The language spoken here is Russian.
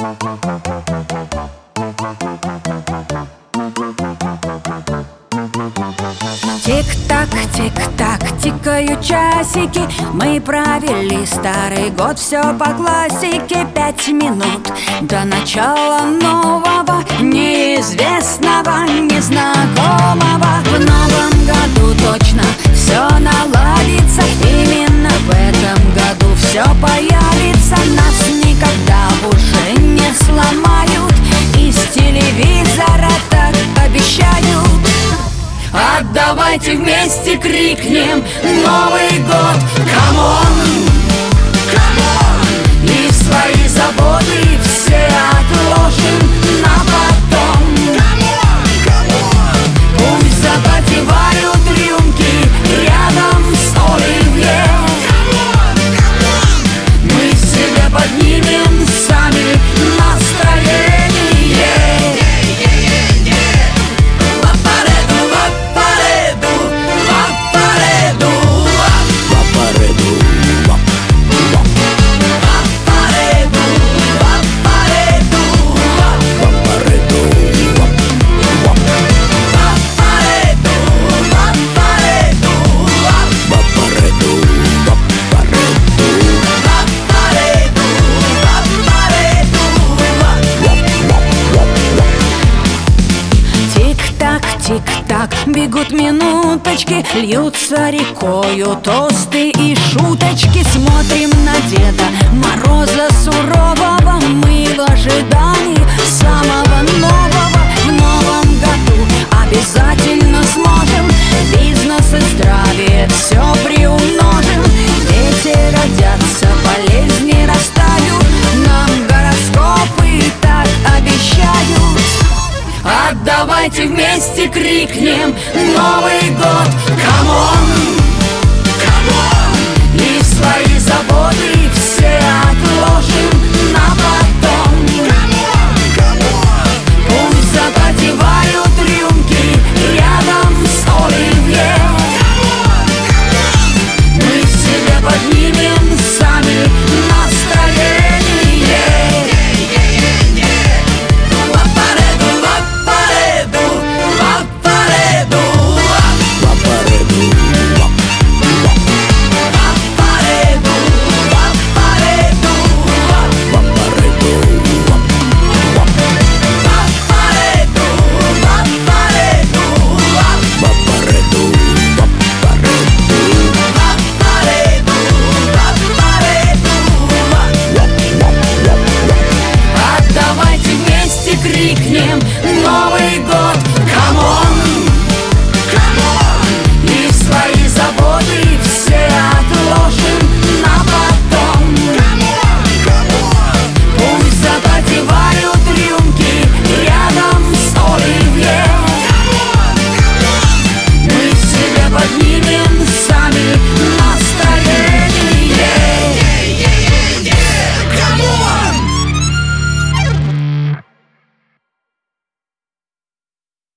Тик-так, тик-так, тикают часики. Мы провели старый год, все по классике. 5 минут до начала нового, неизвестного, незнакомого. В новом году точно все наладится. Именно в этом году все появится. Нас никогда уже не сломают. Из телевизора так обещают. Давайте вместе крикнем Новый год, камон! И свои заботы все отложим на потом. Пусть запотевают рюмки рядом с оливье. Мы себе поднимем сами настроение. Тик-так, бегут минуточки, льются рекою тосты и шуточки. Смотрим на Деда Мороза сурового, мы в ожидании самого нового. В новом году обязательно сможем бизнес и здравие все приумножим. Дети родятся, болезни растают, нам гороскопы так обещают. Давайте вместе крикнем Новый год, камон! И свои заботы все отложим